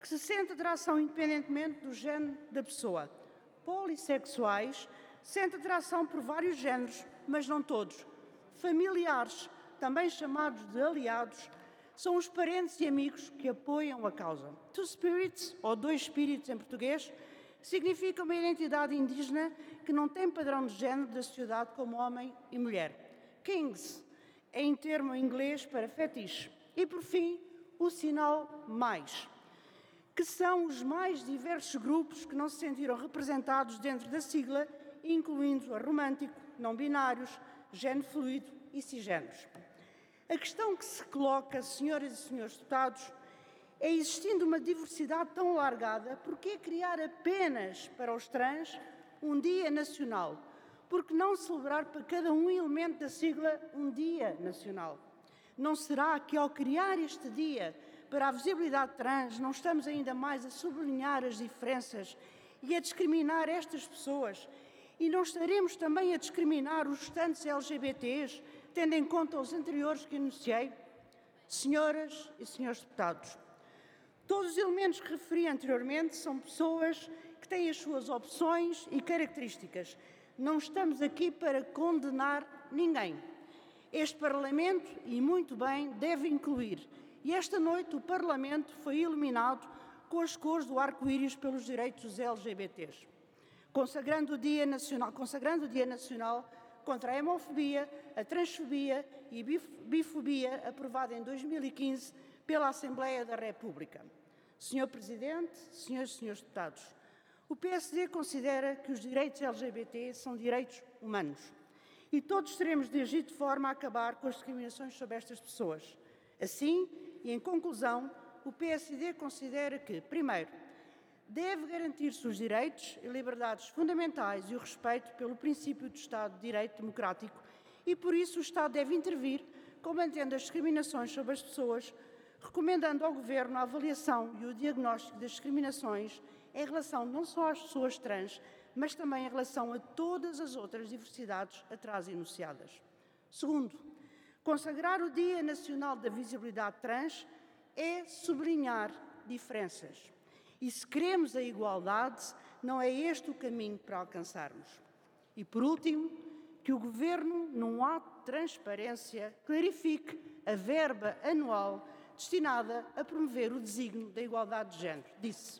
que se sente atração independentemente do género da pessoa. Polissexuais sentem atração por vários géneros, mas não todos. Familiares, também chamados de aliados, são os parentes e amigos que apoiam a causa. Two spirits, ou dois espíritos em português, significa uma identidade indígena que não tem padrão de género da sociedade como homem e mulher. Kings, em termo inglês para fetiche. E, por fim, o sinal mais, que são os mais diversos grupos que não se sentiram representados dentro da sigla, incluindo romântico, não binários, género fluido e cisgéneros. A questão que se coloca, senhoras e senhores deputados, é, existindo uma diversidade tão alargada, por que criar apenas para os trans um dia nacional? Por que não celebrar para cada um elemento da sigla um dia nacional? Não será que ao criar este dia para a visibilidade trans não estamos ainda mais a sublinhar as diferenças e a discriminar estas pessoas? E não estaremos também a discriminar os restantes LGBTs, tendo em conta os anteriores que enunciei? Senhoras e senhores deputados, todos os elementos que referi anteriormente são pessoas que têm as suas opções e características. Não estamos aqui para condenar ninguém. Este Parlamento, e muito bem, deve incluir. E esta noite o Parlamento foi iluminado com as cores do arco-íris pelos direitos dos LGBTs, consagrando o Dia Nacional contra a Homofobia, a Transfobia e Bifobia, aprovado em 2015 pela Assembleia da República. Senhor Presidente, senhoras e senhores deputados, o PSD considera que os direitos LGBT são direitos humanos e todos teremos de agir de forma a acabar com as discriminações sobre estas pessoas. Assim, e em conclusão, o PSD considera que, primeiro, deve garantir-se os direitos e liberdades fundamentais e o respeito pelo princípio do Estado de Direito Democrático e, por isso, o Estado deve intervir, combatendo as discriminações sobre as pessoas, recomendando ao Governo a avaliação e o diagnóstico das discriminações em relação não só às pessoas trans, mas também em relação a todas as outras diversidades atrás enunciadas. Segundo, consagrar o Dia Nacional da Visibilidade Trans é sublinhar diferenças. E se queremos a igualdade, não é este o caminho para alcançarmos. E, por último, que o Governo, num ato de transparência, clarifique a verba anual destinada a promover o desígnio da igualdade de género. Disse.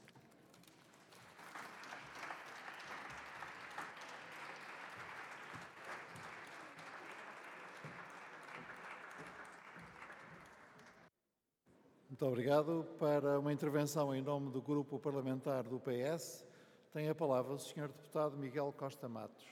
Muito obrigado. Para uma intervenção em nome do Grupo Parlamentar do PS, tem a palavra o Sr. Deputado Miguel Costa Matos.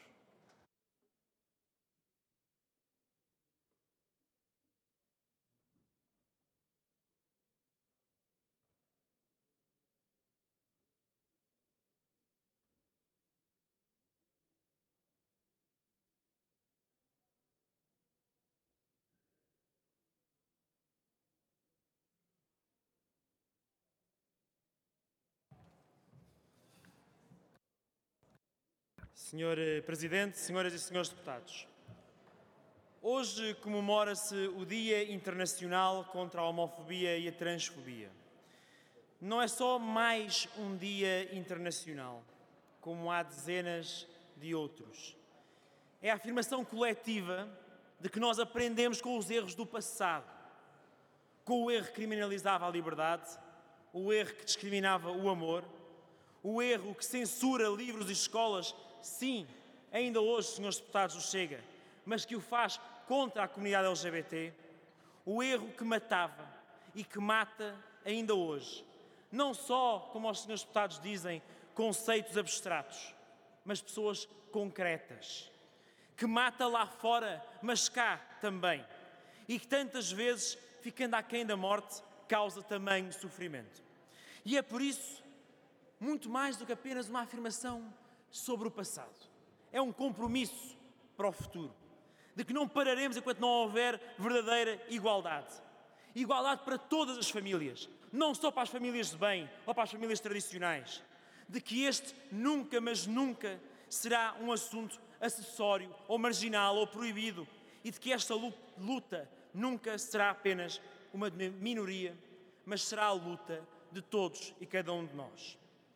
Senhor Presidente, senhoras e senhores deputados, hoje comemora-se o Dia Internacional contra a Homofobia e a Transfobia. Não é só mais um dia internacional, como há dezenas de outros. É a afirmação coletiva de que nós aprendemos com os erros do passado, com o erro que criminalizava a liberdade, o erro que discriminava o amor, o erro que censura livros e escolas, sim, ainda hoje, senhores deputados do Chega, mas que o faz contra a comunidade LGBT, o erro que matava e que mata ainda hoje, não só, como os senhores deputados dizem, conceitos abstratos, mas pessoas concretas, que mata lá fora, mas cá também, e que tantas vezes, ficando aquém da morte, causa tamanho sofrimento. E é por isso, muito mais do que apenas uma afirmação sobre o passado. É um compromisso para o futuro, de que não pararemos enquanto não houver verdadeira igualdade. Igualdade para todas as famílias, não só para as famílias de bem ou para as famílias tradicionais. De que este nunca, mas nunca, será um assunto acessório ou marginal ou proibido e de que esta luta nunca será apenas uma minoria, mas será a luta de todos e cada um de nós.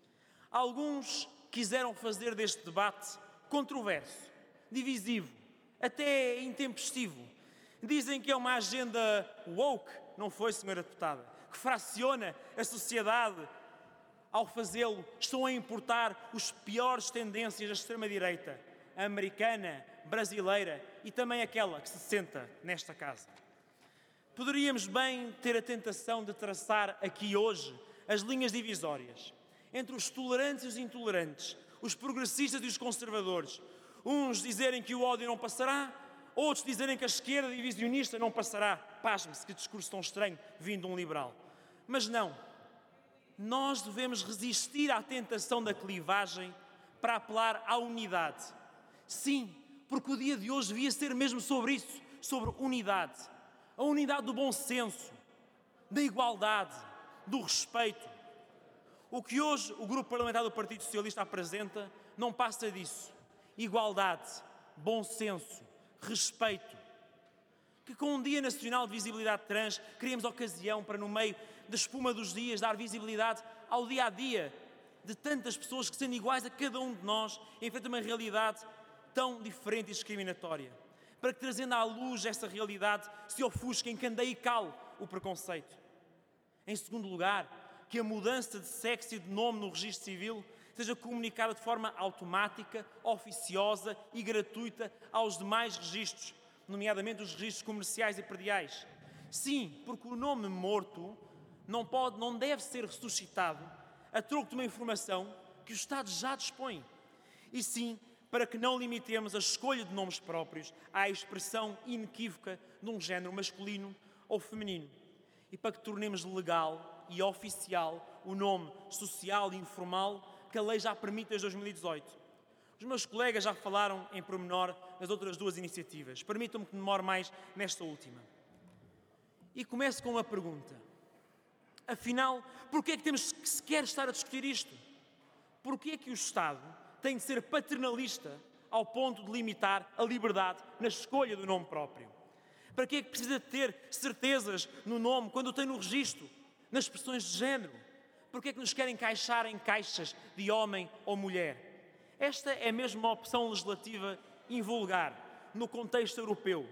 Alguns quiseram fazer deste debate controverso, divisivo, até intempestivo. Dizem que é uma agenda woke, não foi, senhora deputada, que fraciona a sociedade. Ao fazê-lo, estão a importar as piores tendências da extrema-direita, a americana, brasileira e também aquela que se senta nesta casa. Poderíamos bem ter a tentação de traçar aqui hoje as linhas divisórias entre os tolerantes e os intolerantes, os progressistas e os conservadores. Uns dizerem que o ódio não passará, outros dizerem que a esquerda divisionista não passará. Pasme-se, que discurso tão estranho vindo de um liberal. Mas não. Nós devemos resistir à tentação da clivagem para apelar à unidade. Sim, porque o dia de hoje devia ser mesmo sobre isso, sobre unidade. A unidade do bom senso, da igualdade, do respeito. O que hoje o Grupo Parlamentar do Partido Socialista apresenta não passa disso. Igualdade, bom senso, respeito. Que com um Dia Nacional de Visibilidade Trans criamos ocasião para, no meio da espuma dos dias, dar visibilidade ao dia-a-dia de tantas pessoas que, sendo iguais a cada um de nós, enfrentam uma realidade tão diferente e discriminatória. Para que, trazendo à luz essa realidade, se ofusque, encandeie e cale o preconceito. Em segundo lugar, que a mudança de sexo e de nome no registro civil seja comunicada de forma automática, oficiosa e gratuita aos demais registros, nomeadamente os registros comerciais e prediais. Sim, porque o nome morto não deve ser ressuscitado a troco de uma informação que o Estado já dispõe. E sim, para que não limitemos a escolha de nomes próprios à expressão inequívoca de um género masculino ou feminino. E para que tornemos legal e oficial o nome social e informal que a lei já permite desde 2018. Os meus colegas já falaram em pormenor das outras duas iniciativas. Permitam-me que demore mais nesta última. E começo com uma pergunta. Afinal, porquê é que temos que sequer estar a discutir isto? Porquê é que o Estado tem de ser paternalista ao ponto de limitar a liberdade na escolha do nome próprio? Para que é que precisa ter certezas no nome quando o tem no registro, nas expressões de género? Porquê é que nos querem encaixar em caixas de homem ou mulher? Esta é mesmo uma opção legislativa invulgar no contexto europeu.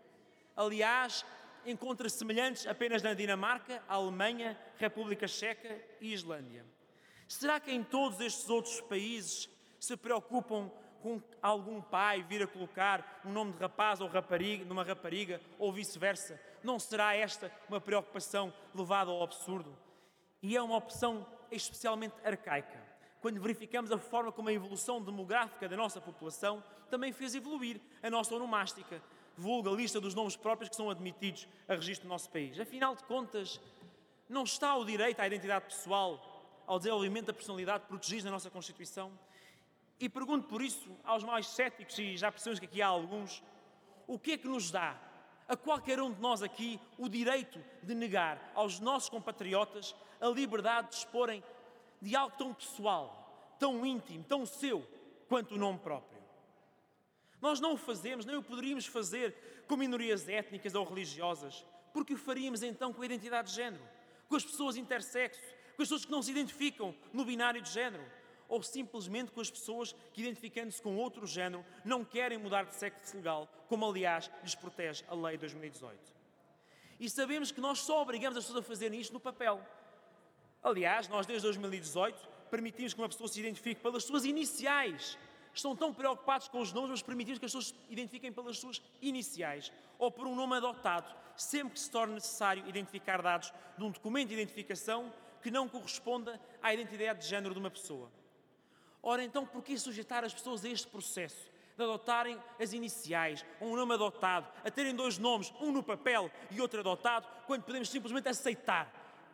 Aliás, encontra semelhantes apenas na Dinamarca, Alemanha, República Checa e Islândia. Será que em todos estes outros países se preocupam com algum pai vir a colocar um nome de rapaz ou rapariga numa rapariga ou vice-versa? Não será esta uma preocupação levada ao absurdo? E é uma opção especialmente arcaica, quando verificamos a forma como a evolução demográfica da nossa população também fez evoluir a nossa onomástica, vulga a lista dos nomes próprios que são admitidos a registro do nosso país. Afinal de contas, não está o direito à identidade pessoal, ao desenvolvimento da personalidade protegido na nossa Constituição? E pergunto por isso aos mais céticos, e já percebemos que aqui há alguns, o que é que nos dá, a qualquer um de nós aqui, o direito de negar aos nossos compatriotas a liberdade de exporem de algo tão pessoal, tão íntimo, tão seu, quanto o nome próprio? Nós não o fazemos, nem o poderíamos fazer com minorias étnicas ou religiosas, porque o faríamos então com a identidade de género, com as pessoas intersexo, com as pessoas que não se identificam no binário de género, ou simplesmente com as pessoas que, identificando-se com outro género, não querem mudar de sexo legal, como aliás lhes protege a Lei de 2018. E sabemos que nós só obrigamos as pessoas a fazerem isto no papel. Aliás, nós desde 2018 permitimos que uma pessoa se identifique pelas suas iniciais. Estão tão preocupados com os nomes, mas permitimos que as pessoas se identifiquem pelas suas iniciais ou por um nome adotado, sempre que se torne necessário identificar dados de um documento de identificação que não corresponda à identidade de género de uma pessoa. Ora, então, por que sujeitar as pessoas a este processo de adotarem as iniciais ou um nome adotado, a terem dois nomes, um no papel e outro adotado, quando podemos simplesmente aceitar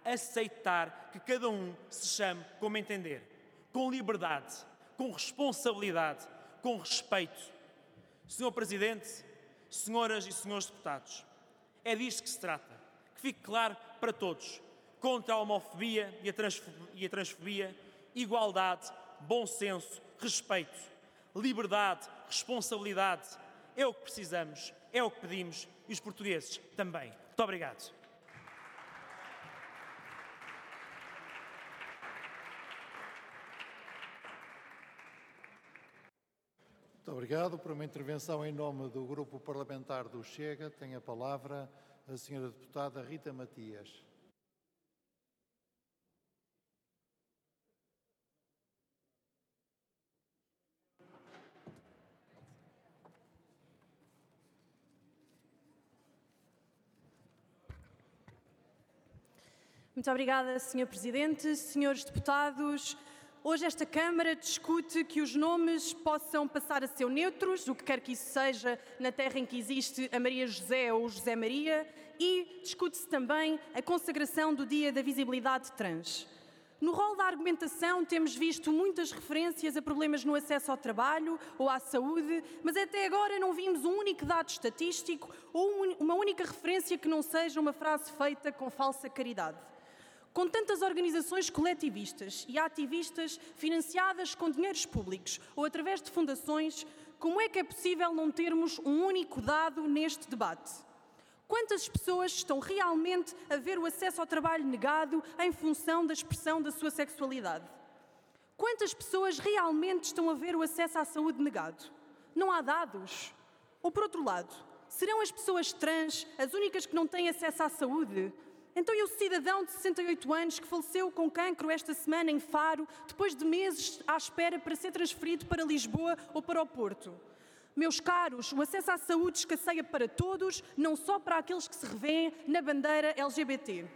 que cada um se chame como entender, com liberdade, com responsabilidade, com respeito? Senhor Presidente, senhoras e senhores deputados, é disto que se trata. Que fique claro para todos: contra a homofobia e a transfobia, igualdade, bom senso, respeito, liberdade, responsabilidade. É o que precisamos, é o que pedimos, e os portugueses também. Muito obrigado. Muito obrigado. Para uma intervenção em nome do Grupo Parlamentar do Chega, tem a palavra a senhora deputada Rita Matias. Muito obrigada, Sr. Presidente. Senhores deputados, hoje esta Câmara discute que os nomes possam passar a ser neutros, o que quer que isso seja, na terra em que existe a Maria José ou o José Maria, e discute-se também a consagração do Dia da Visibilidade Trans. No rol da argumentação temos visto muitas referências a problemas no acesso ao trabalho ou à saúde, mas até agora não vimos um único dado estatístico ou uma única referência que não seja uma frase feita com falsa caridade. Com tantas organizações coletivistas e ativistas financiadas com dinheiros públicos ou através de fundações, como é que é possível não termos um único dado neste debate? Quantas pessoas estão realmente a ver o acesso ao trabalho negado em função da expressão da sua sexualidade? Quantas pessoas realmente estão a ver o acesso à saúde negado? Não há dados? Ou, por outro lado, serão as pessoas trans as únicas que não têm acesso à saúde? Então, e o cidadão de 68 anos que faleceu com cancro esta semana em Faro, depois de meses à espera para ser transferido para Lisboa ou para o Porto? Meus caros, o acesso à saúde escasseia para todos, não só para aqueles que se revêem na bandeira LGBT.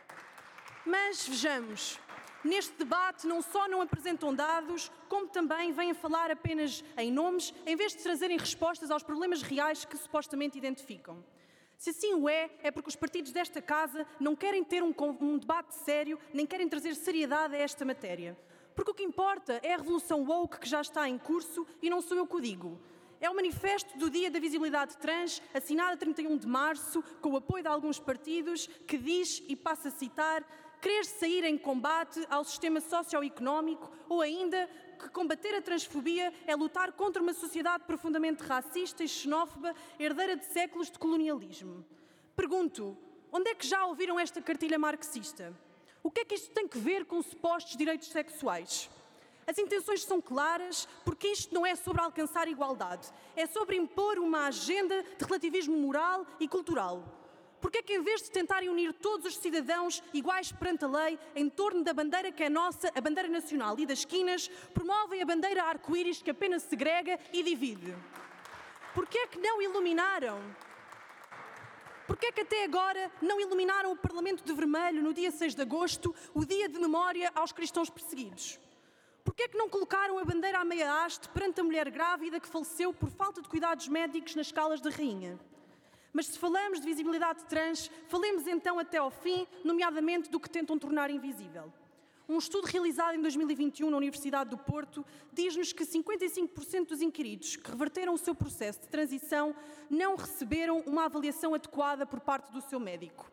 Mas, vejamos, neste debate não só não apresentam dados, como também vêm falar apenas em nomes, em vez de trazerem respostas aos problemas reais que supostamente identificam. Se assim o é porque os partidos desta Casa não querem ter um debate sério, nem querem trazer seriedade a esta matéria. Porque o que importa é a revolução woke que já está em curso e não sou eu que o digo. É o manifesto do Dia da Visibilidade Trans, assinado a 31 de março, com o apoio de alguns partidos, que diz, e passo a citar, querer sair em combate ao sistema socioeconómico ou ainda que combater a transfobia é lutar contra uma sociedade profundamente racista e xenófoba, herdeira de séculos de colonialismo. Pergunto, onde é que já ouviram esta cartilha marxista? O que é que isto tem que ver com supostos direitos sexuais? As intenções são claras, porque isto não é sobre alcançar igualdade, é sobre impor uma agenda de relativismo moral e cultural. Porque é que, em vez de tentarem unir todos os cidadãos iguais perante a lei em torno da bandeira que é nossa, a bandeira nacional e das esquinas, promovem a bandeira arco-íris que apenas segrega e divide? Porque é que não iluminaram? Porque é que até agora não iluminaram o Parlamento de vermelho no dia 6 de agosto, o dia de memória aos cristãos perseguidos? Porque é que não colocaram a bandeira à meia haste perante a mulher grávida que faleceu por falta de cuidados médicos nas escalas da rainha? Mas se falamos de visibilidade trans, falemos então até ao fim, nomeadamente do que tentam tornar invisível. Um estudo realizado em 2021 na Universidade do Porto diz-nos que 55% dos inquiridos que reverteram o seu processo de transição não receberam uma avaliação adequada por parte do seu médico.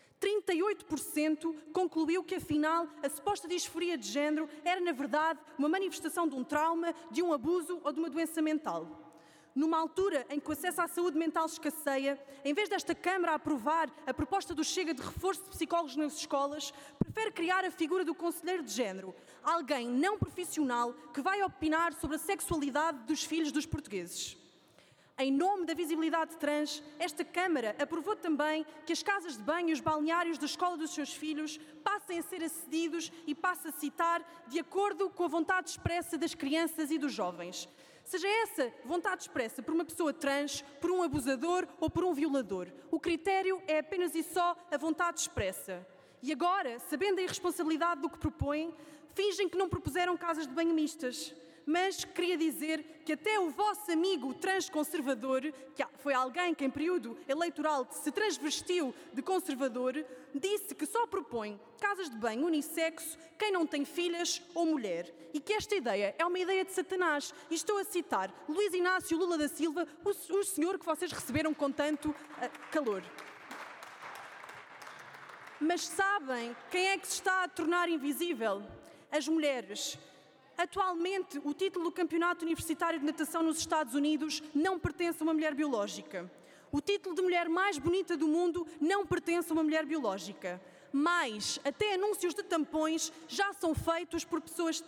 38% concluiu que, afinal, a suposta disforia de género era, na verdade, uma manifestação de um trauma, de um abuso ou de uma doença mental. Numa altura em que o acesso à saúde mental escasseia, em vez desta Câmara aprovar a proposta do Chega de reforço de psicólogos nas escolas, prefere criar a figura do conselheiro de género, alguém não profissional que vai opinar sobre a sexualidade dos filhos dos portugueses. Em nome da visibilidade trans, esta Câmara aprovou também que as casas de banho e os balneários da escola dos seus filhos passem a ser acedidos, e passo a citar, de acordo com a vontade expressa das crianças e dos jovens. Seja essa vontade expressa por uma pessoa trans, por um abusador ou por um violador. O critério é apenas e só a vontade expressa. E agora, sabendo a irresponsabilidade do que propõem, fingem que não propuseram casas de banho mistas. Mas queria dizer que até o vosso amigo transconservador, que foi alguém que em período eleitoral se transvestiu de conservador, disse que só propõe casas de banho unissexo quem não tem filhas ou mulher. E que esta ideia é uma ideia de Satanás. E estou a citar Luís Inácio Lula da Silva, o senhor que vocês receberam com tanto calor. Mas sabem quem é que se está a tornar invisível? As mulheres. Atualmente, o título do Campeonato Universitário de Natação nos Estados Unidos não pertence a uma mulher biológica. O título de mulher mais bonita do mundo não pertence a uma mulher biológica. Mas, até anúncios de tampões já são feitos por pessoas